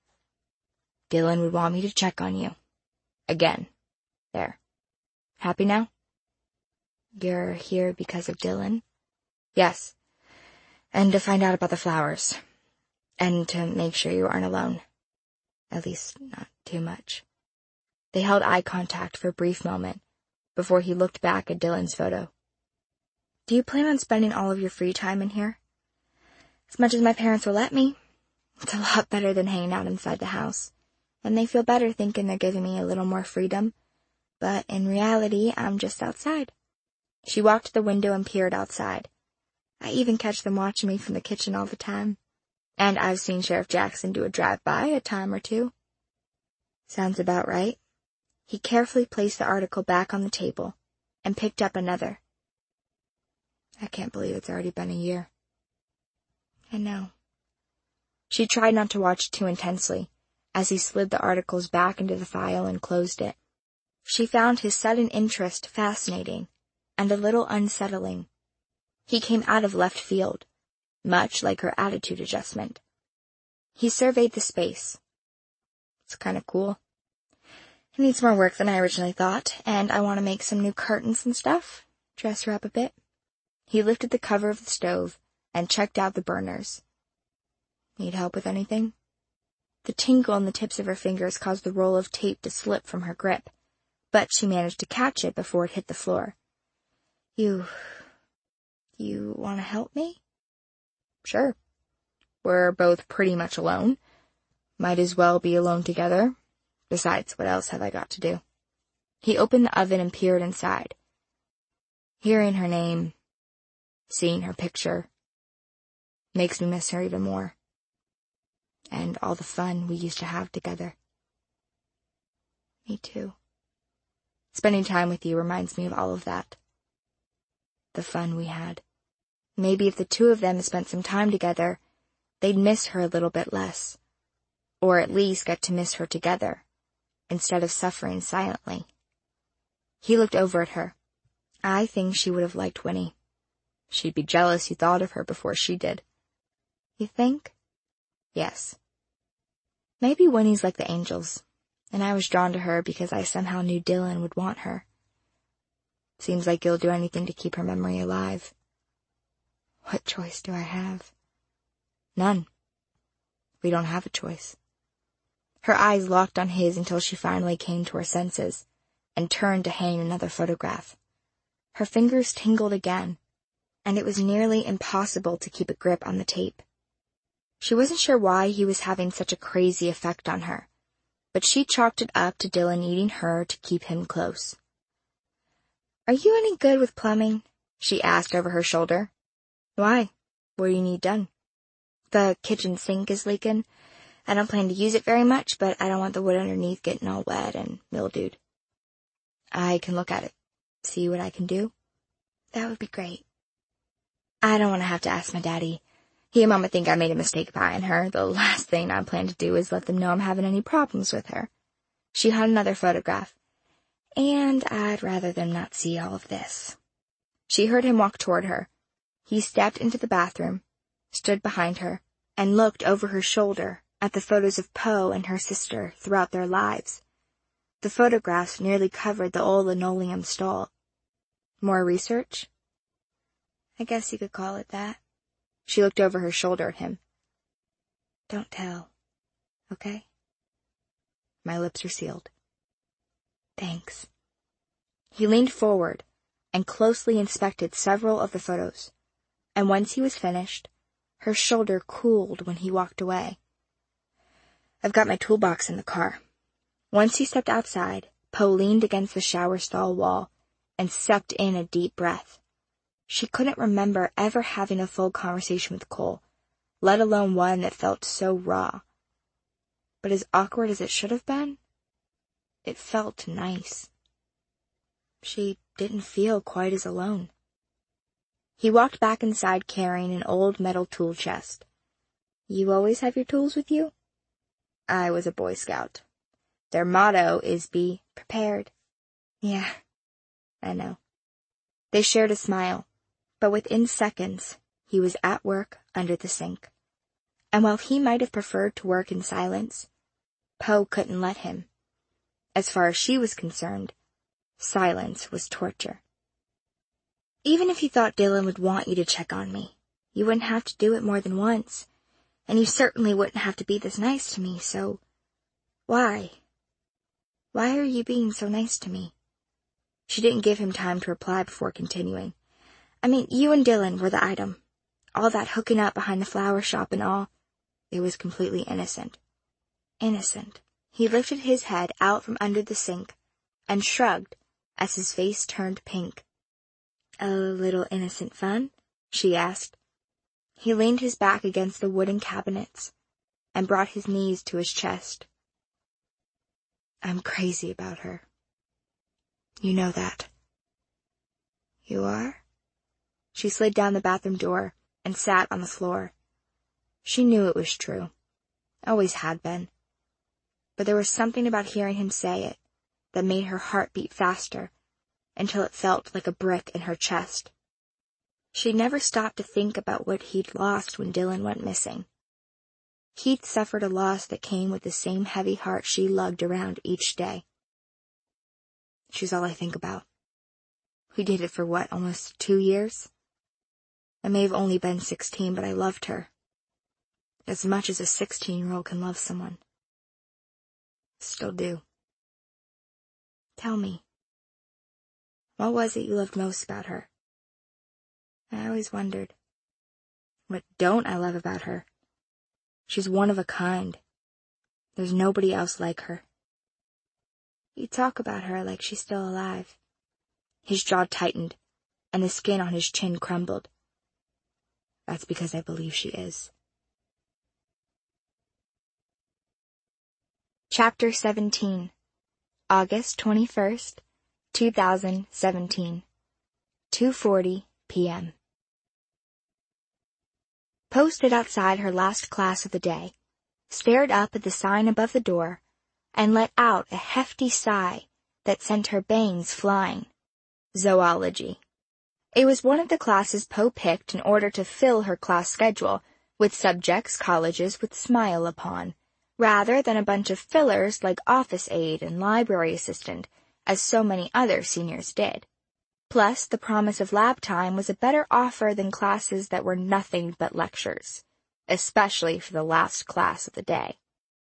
Dylan would want me to check on you. Again. There. Happy now? You're here because of Dylan? Yes. And to find out about the flowers. And to make sure you aren't alone. At least, not too much. They held eye contact for a brief moment, before he looked back at Dylan's photo. Do you plan on spending all of your free time in here? As much as my parents will let me. It's a lot better than hanging out inside the house. And they feel better thinking they're giving me a little more freedom. But in reality, I'm just outside. She walked to the window and peered outside. I even catch them watching me from the kitchen all the time. And I've seen Sheriff Jackson do a drive-by a time or two. Sounds about right. He carefully placed the article back on the table and picked up another. I can't believe it's already been a year. I know. She tried not to watch too intensely as he slid the articles back into the file and closed it. She found his sudden interest fascinating and a little unsettling. He came out of left field, much like her attitude adjustment. He surveyed the space. It's kind of cool. It needs more work than I originally thought, and I want to make some new curtains and stuff, dress her up a bit. He lifted the cover of the stove and checked out the burners. Need help with anything? The tingle in the tips of her fingers caused the roll of tape to slip from her grip, but she managed to catch it before it hit the floor. You... you want to help me? Sure. We're both pretty much alone. Might as well be alone together. Besides, what else have I got to do? He opened the oven and peered inside. Hearing her name, seeing her picture, makes me miss her even more. And all the fun we used to have together. Me too. Spending time with you reminds me of all of that. The fun we had. Maybe if the two of them spent some time together, they'd miss her a little bit less. Or at least get to miss her together, instead of suffering silently. He looked over at her. I think she would have liked Winnie. She'd be jealous you thought of her before she did. You think? Yes. Maybe Winnie's like the angels, and I was drawn to her because I somehow knew Dylan would want her. Seems like you'll do anything to keep her memory alive. What choice do I have? None. We don't have a choice. Her eyes locked on his until she finally came to her senses and turned to hang another photograph. Her fingers tingled again, and it was nearly impossible to keep a grip on the tape. She wasn't sure why he was having such a crazy effect on her, but she chalked it up to Dylan needing her to keep him close. Are you any good with plumbing? She asked over her shoulder. Why? What do you need done? The kitchen sink is leaking. I don't plan to use it very much, but I don't want the wood underneath getting all wet and mildewed. I can look at it. See what I can do? That would be great. I don't want to have to ask my daddy. He and Mama think I made a mistake buying her. The last thing I plan to do is let them know I'm having any problems with her. She had another photograph. And I'd rather them not see all of this. She heard him walk toward her. He stepped into the bathroom, stood behind her, and looked over her shoulder at the photos of Poe and her sister throughout their lives. The photographs nearly covered the old linoleum stall. More research? I guess you could call it that. She looked over her shoulder at him. Don't tell, okay? My lips are sealed. Thanks. He leaned forward and closely inspected several of the photos, and once he was finished, her shoulder cooled when he walked away. I've got my toolbox in the car. Once he stepped outside, Poe leaned against the shower stall wall and sucked in a deep breath. She couldn't remember ever having a full conversation with Cole, let alone one that felt so raw. But as awkward as it should have been, it felt nice. She didn't feel quite as alone. He walked back inside carrying an old metal tool chest. You always have your tools with you? I was a Boy Scout. Their motto is be prepared. Yeah, I know. They shared a smile, but within seconds, he was at work under the sink. And while he might have preferred to work in silence, Poe couldn't let him. As far as she was concerned, silence was torture. Even if you thought Dylan would want you to check on me, you wouldn't have to do it more than once, and you certainly wouldn't have to be this nice to me, so why? Why are you being so nice to me? She didn't give him time to reply before continuing. I mean, you and Dylan were the item. All that hooking up behind the flower shop and all, it was completely innocent. Innocent. He lifted his head out from under the sink and shrugged as his face turned pink. A little innocent fun? She asked. He leaned his back against the wooden cabinets and brought his knees to his chest. I'm crazy about her. You know that. You are? She slid down the bathroom door and sat on the floor. She knew it was true. Always had been. But there was something about hearing him say it that made her heart beat faster until it felt like a brick in her chest. She never stopped to think about what he'd lost when Dylan went missing. He'd suffered a loss that came with the same heavy heart she lugged around each day. She's all I think about. We dated for what, almost two years? I may have only been sixteen, but I loved her. As much as a sixteen-year-old can love someone. Still do. Tell me. What was it you loved most about her? I always wondered. What don't I love about her? She's one of a kind. There's nobody else like her. You talk about her like she's still alive. His jaw tightened, and the skin on his chin crumbled. That's because I believe she is. Chapter seventeen. August twenty-first, two thousand seventeen. two forty p m Poe stood outside her last class of the day, stared up at the sign above the door, and let out a hefty sigh that sent her bangs flying. Zoology. It was one of the classes Poe picked in order to fill her class schedule with subjects colleges would smile upon, rather than a bunch of fillers like office aide and library assistant, as so many other seniors did. Plus, the promise of lab time was a better offer than classes that were nothing but lectures, especially for the last class of the day.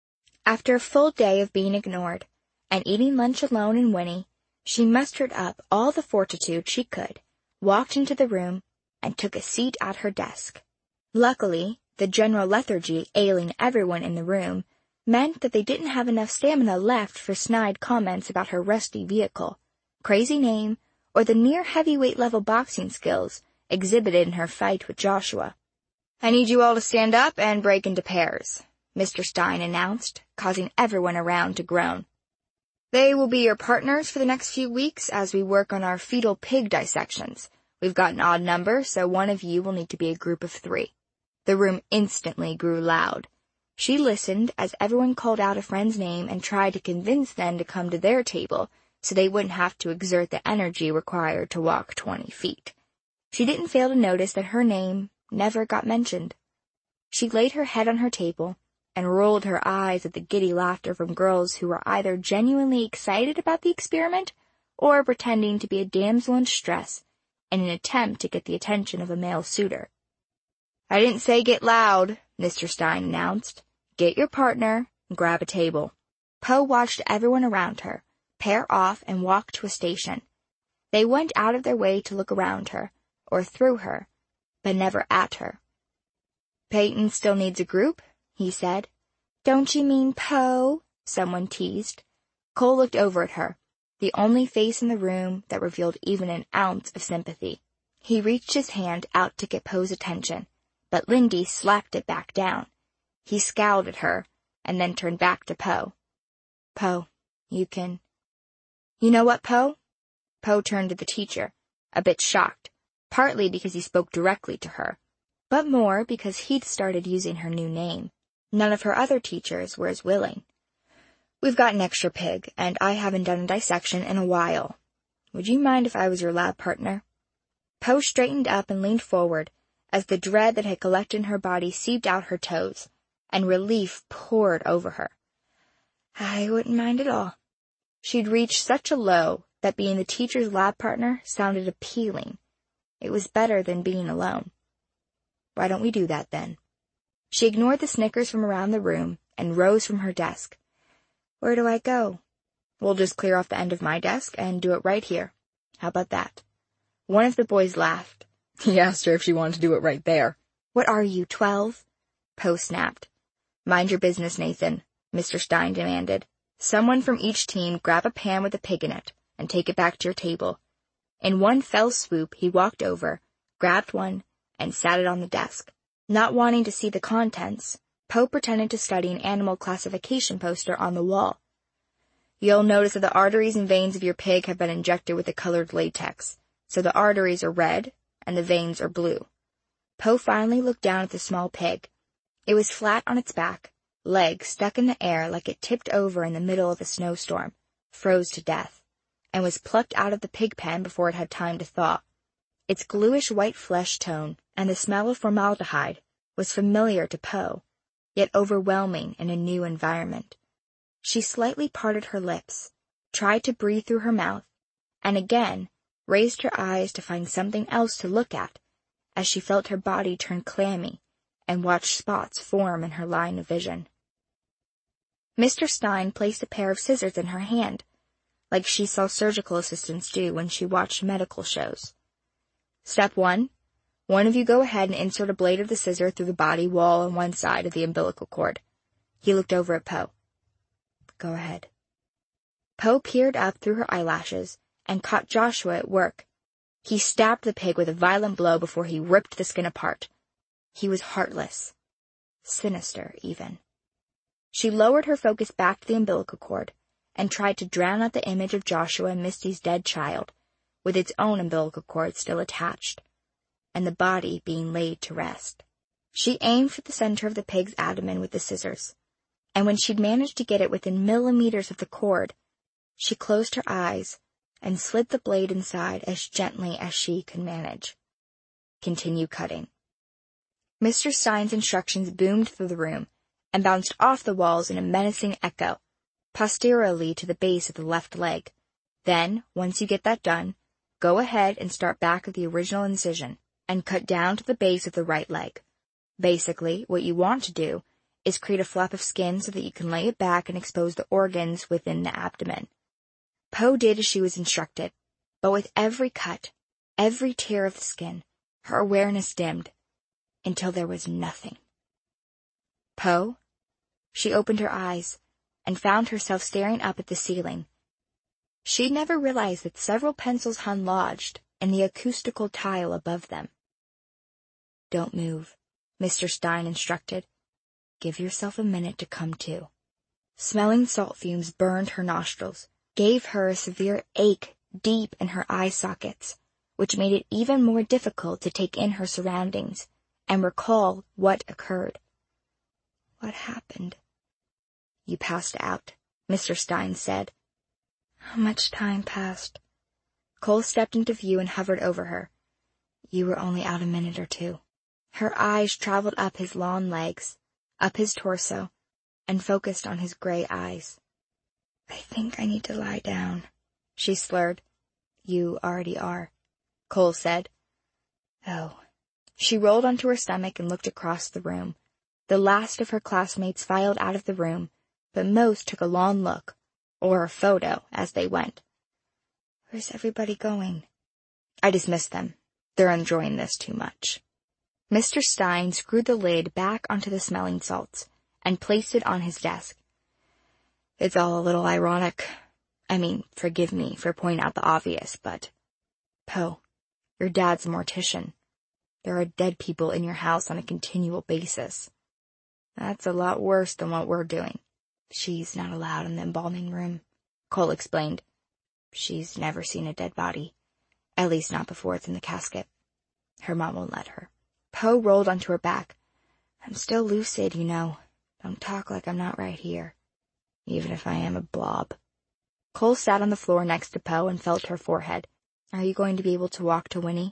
After a full day of being ignored, and eating lunch alone in Winnie, she mustered up all the fortitude she could, walked into the room, and took a seat at her desk. Luckily, the general lethargy ailing everyone in the room meant that they didn't have enough stamina left for snide comments about her rusty vehicle, crazy name, or the near heavyweight level boxing skills exhibited in her fight with Joshua. "I need you all to stand up and break into pairs," Mister Stein announced, causing everyone around to groan. "They will be your partners for the next few weeks as we work on our fetal pig dissections. We've got an odd number, so one of you will need to be a group of three." The room instantly grew loud. She listened as everyone called out a friend's name and tried to convince them to come to their table so they wouldn't have to exert the energy required to walk twenty feet. She didn't fail to notice that her name never got mentioned. She laid her head on her table and rolled her eyes at the giddy laughter from girls who were either genuinely excited about the experiment or pretending to be a damsel in distress in an attempt to get the attention of a male suitor. "I didn't say get loud," Mister Stein announced. "Get your partner and grab a table." Poe watched everyone around her pair off and walk to a station. They went out of their way to look around her, or through her, but never at her. "Peyton still needs a group," he said. "Don't you mean Poe?" someone teased. Cole looked over at her, the only face in the room that revealed even an ounce of sympathy. He reached his hand out to get Poe's attention, but Lindy slapped it back down. He scowled at her, and then turned back to Poe. "Poe, you can—" "You know what, Poe?" Poe turned to the teacher, a bit shocked, partly because he spoke directly to her, but more because he'd started using her new name. None of her other teachers were as willing. "We've got an extra pig, and I haven't done a dissection in a while. Would you mind if I was your lab partner?" Poe straightened up and leaned forward as the dread that had collected in her body seeped out her toes, and relief poured over her. "I wouldn't mind at all." She'd reached such a low that being the teacher's lab partner sounded appealing. It was better than being alone. "Why don't we do that, then?" She ignored the snickers from around the room and rose from her desk. "Where do I go?" "We'll just clear off the end of my desk and do it right here. How about that?" One of the boys laughed. He asked her if she wanted to do it right there. "What are you, twelve?" Poe snapped. "Mind your business, Nathan," Mister Stein demanded. "Someone from each team grab a pan with a pig in it and take it back to your table." In one fell swoop, he walked over, grabbed one, and sat it on the desk. Not wanting to see the contents, Poe pretended to study an animal classification poster on the wall. "You'll notice that the arteries and veins of your pig have been injected with a colored latex, so the arteries are red and the veins are blue." Poe finally looked down at the small pig. It was flat on its back, legs stuck in the air like it tipped over in the middle of a snowstorm, froze to death, and was plucked out of the pig pen before it had time to thaw. Its bluish white flesh tone and the smell of formaldehyde was familiar to Poe, yet overwhelming in a new environment. She slightly parted her lips, tried to breathe through her mouth, and again raised her eyes to find something else to look at, as she felt her body turn clammy and watched spots form in her line of vision. Mister Stein placed a pair of scissors in her hand, like she saw surgical assistants do when she watched medical shows. "Step one. One of you go ahead and insert a blade of the scissor through the body wall on one side of the umbilical cord." He looked over at Poe. "Go ahead." Poe peered up through her eyelashes and caught Joshua at work. He stabbed the pig with a violent blow before he ripped the skin apart. He was heartless. Sinister, even. She lowered her focus back to the umbilical cord and tried to drown out the image of Joshua and Misty's dead child, with its own umbilical cord still attached, and the body being laid to rest. She aimed for the center of the pig's abdomen with the scissors, and when she'd managed to get it within millimeters of the cord, she closed her eyes, and slid the blade inside as gently as she could manage. Continue cutting. Mister Stein's instructions boomed through the room and bounced off the walls in a menacing echo, posteriorly to the base of the left leg. Then, once you get that done, go ahead and start back at the original incision and cut down to the base of the right leg. Basically, what you want to do is create a flap of skin so that you can lay it back and expose the organs within the abdomen. Poe did as she was instructed, but with every cut, every tear of the skin, her awareness dimmed, until there was nothing. Poe? She opened her eyes and found herself staring up at the ceiling. She'd never realized that several pencils hung lodged in the acoustical tile above them. Don't move, Mister Stein instructed. Give yourself a minute to come to. Smelling salt fumes burned her nostrils, gave her a severe ache deep in her eye sockets, which made it even more difficult to take in her surroundings and recall what occurred. What happened? You passed out, Mister Stein said. How much time passed? Cole stepped into view and hovered over her. You were only out a minute or two. Her eyes traveled up his long legs, up his torso, and focused on his gray eyes. I think I need to lie down, she slurred. You already are, Cole said. Oh. She rolled onto her stomach and looked across the room. The last of her classmates filed out of the room, but most took a long look, or a photo, as they went. Where's everybody going? I dismissed them. They're enjoying this too much. Mister Stein screwed the lid back onto the smelling salts and placed it on his desk. It's all a little ironic. I mean, forgive me for pointing out the obvious, but... Poe, your dad's a mortician. There are dead people in your house on a continual basis. That's a lot worse than what we're doing. She's not allowed in the embalming room, Cole explained. She's never seen a dead body. At least not before it's in the casket. Her mom won't let her. Poe rolled onto her back. I'm still lucid, you know. Don't talk like I'm not right here. Even if I am a blob. Cole sat on the floor next to Poe and felt her forehead. Are you going to be able to walk to Winnie?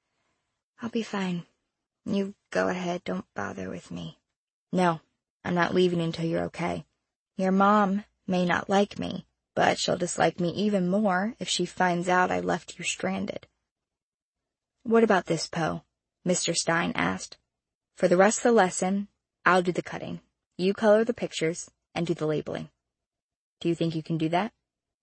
I'll be fine. You go ahead, don't bother with me. No, I'm not leaving until you're okay. Your mom may not like me, but she'll dislike me even more if she finds out I left you stranded. What about this, Poe? Mister Stein asked. For the rest of the lesson, I'll do the cutting. You color the pictures and do the labeling. Do you think you can do that?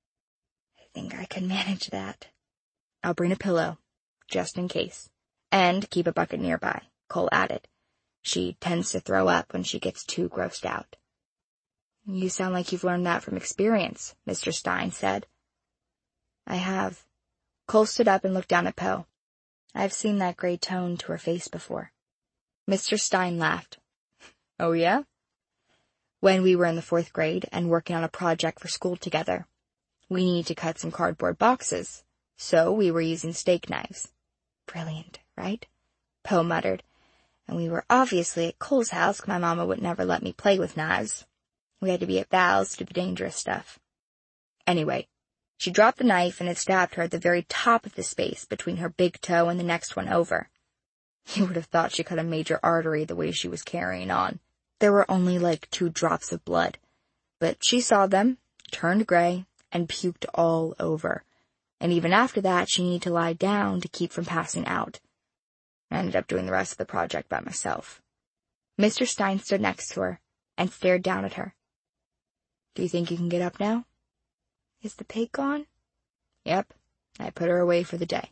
I think I can manage that. I'll bring a pillow, just in case. And keep a bucket nearby, Cole added. She tends to throw up when she gets too grossed out. You sound like you've learned that from experience, Mister Stein said. I have. Cole stood up and looked down at Poe. I've seen that gray tone to her face before. Mister Stein laughed. Oh, yeah? When we were in the fourth grade and working on a project for school together, we needed to cut some cardboard boxes, so we were using steak knives. Brilliant, right? Poe muttered. And we were obviously at Cole's house, 'cause my mama would never let me play with knives. We had to be at Val's to do the dangerous stuff. Anyway, she dropped the knife and it stabbed her at the very top of the space between her big toe and the next one over. You would have thought she cut a major artery the way she was carrying on. There were only like two drops of blood, but she saw them, turned gray, and puked all over. And even after that, she needed to lie down to keep from passing out. I ended up doing the rest of the project by myself. Mister Stein stood next to her and stared down at her. Do you think you can get up now? Is the pig gone? Yep, I put her away for the day.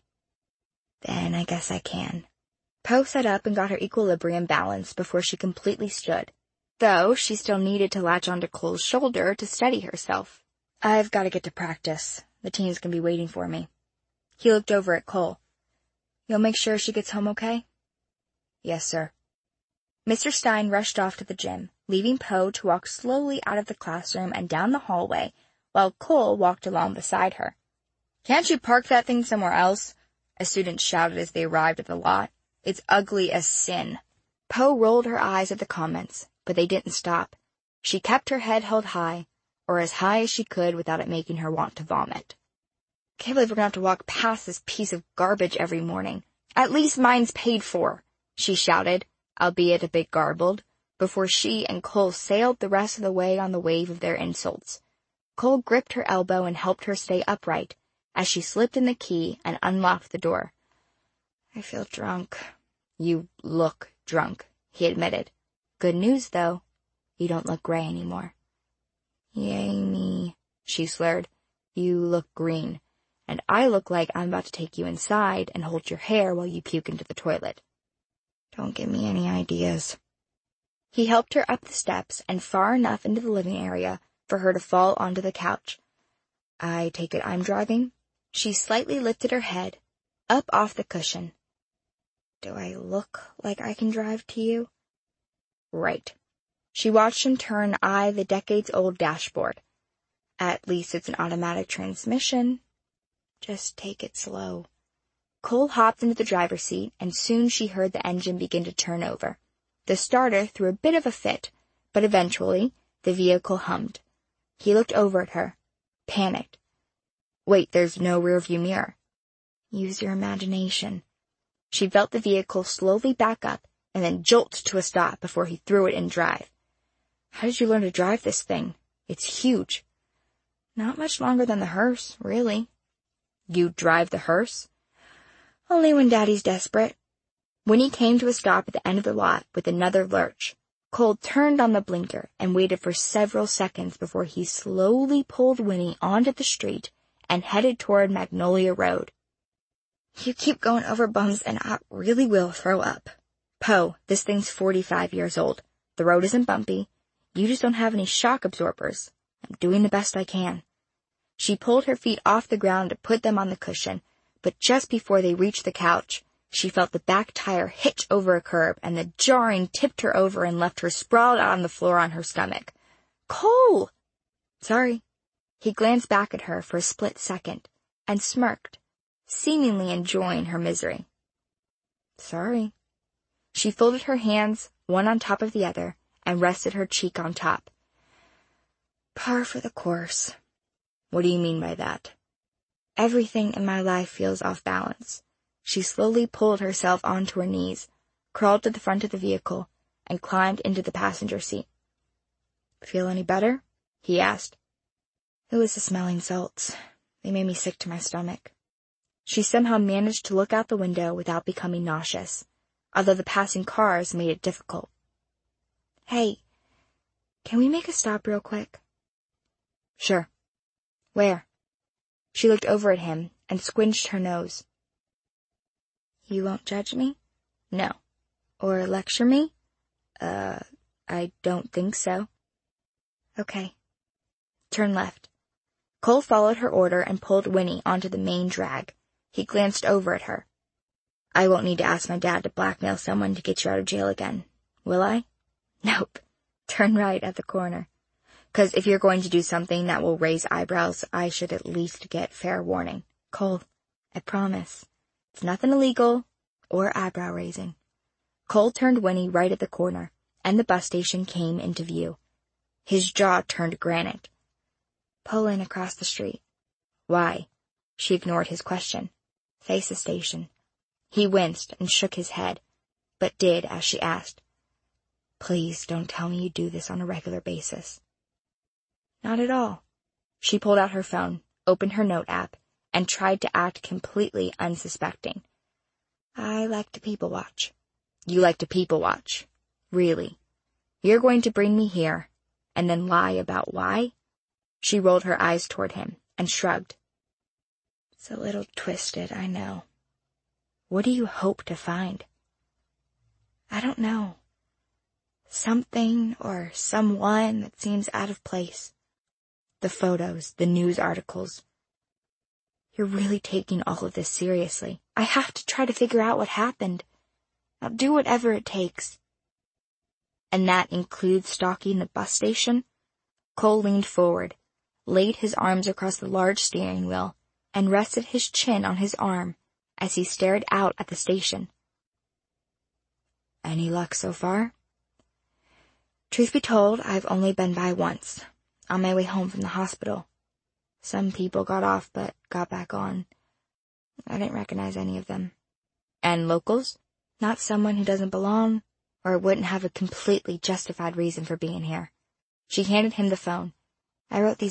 Then I guess I can. Poe sat up and got her equilibrium balanced before she completely stood, though she still needed to latch onto Cole's shoulder to steady herself. I've got to get to practice. The team's going to be waiting for me. He looked over at Cole. You'll make sure she gets home okay? Yes, sir. Mister Stein rushed off to the gym, leaving Poe to walk slowly out of the classroom and down the hallway, while Cole walked along beside her. Can't you park that thing somewhere else? A student shouted as they arrived at the lot. It's ugly as sin. Poe rolled her eyes at the comments, but they didn't stop. She kept her head held high, or as high as she could without it making her want to vomit. Can't believe we're gonna have to walk past this piece of garbage every morning. At least mine's paid for, she shouted, albeit a bit garbled, before she and Cole sailed the rest of the way on the wave of their insults. Cole gripped her elbow and helped her stay upright as she slipped in the key and unlocked the door. I feel drunk. You look drunk, he admitted. Good news, though. You don't look gray anymore. Yay me, she slurred. You look green, and I look like I'm about to take you inside and hold your hair while you puke into the toilet. Don't give me any ideas. He helped her up the steps and far enough into the living area for her to fall onto the couch. I take it I'm driving? She slightly lifted her head, up off the cushion. Do I look like I can drive to you? Right. She watched him turn eye the decades-old dashboard. At least it's an automatic transmission. Just take it slow. Cole hopped into the driver's seat, and soon she heard the engine begin to turn over. The starter threw a bit of a fit, but eventually the vehicle hummed. He looked over at her, panicked. Wait, there's no rearview mirror. Use your imagination. She felt the vehicle slowly back up and then jolt to a stop before he threw it in drive. How did you learn to drive this thing? It's huge. Not much longer than the hearse, really. You drive the hearse? Only when Daddy's desperate. When he came to a stop at the end of the lot with another lurch, Cole turned on the blinker and waited for several seconds before he slowly pulled Winnie onto the street and headed toward Magnolia Road. You keep going over bumps and I really will throw up. Poe, this thing's forty-five years old. The road isn't bumpy. You just don't have any shock absorbers. I'm doing the best I can. She pulled her feet off the ground to put them on the cushion, but just before they reached the couch, she felt the back tire hitch over a curb, and the jarring tipped her over and left her sprawled out on the floor on her stomach. Cole! Sorry. He glanced back at her for a split second, and smirked, seemingly enjoying her misery. Sorry. She folded her hands, one on top of the other, and rested her cheek on top. Par for the course. What do you mean by that? Everything in my life feels off balance. She slowly pulled herself onto her knees, crawled to the front of the vehicle, and climbed into the passenger seat. Feel any better? He asked. It was the smelling salts. They made me sick to my stomach. She somehow managed to look out the window without becoming nauseous, although the passing cars made it difficult. Hey, can we make a stop real quick? Sure. Where? She looked over at him and squinched her nose. You won't judge me? No. Or lecture me? Uh, I don't think so. Okay. Turn left. Cole followed her order and pulled Winnie onto the main drag. He glanced over at her. I won't need to ask my dad to blackmail someone to get you out of jail again, will I? Nope. Turn right at the corner. 'Cause if you're going to do something that will raise eyebrows, I should at least get fair warning. Cole, I promise. It's nothing illegal or eyebrow-raising. Cole turned Winnie right at the corner, and the bus station came into view. His jaw turned granite. Pull in across the street. Why? She ignored his question. Face the station. He winced and shook his head, but did as she asked. Please don't tell me you do this on a regular basis. Not at all. She pulled out her phone, opened her note app, and tried to act completely unsuspecting. I like to people watch. You like to people watch? Really? You're going to bring me here, and then lie about why? She rolled her eyes toward him and shrugged. It's a little twisted, I know. What do you hope to find? I don't know. Something or someone that seems out of place. The photos, the news articles. You're really taking all of this seriously. I have to try to figure out what happened. I'll do whatever it takes. And that includes stalking the bus station? Cole leaned forward, laid his arms across the large steering wheel, and rested his chin on his arm as he stared out at the station. Any luck so far? Truth be told, I've only been by once, on my way home from the hospital. Some people got off but got back on. I didn't recognize any of them. And locals? Not someone who doesn't belong, or wouldn't have a completely justified reason for being here. She handed him the phone. I wrote these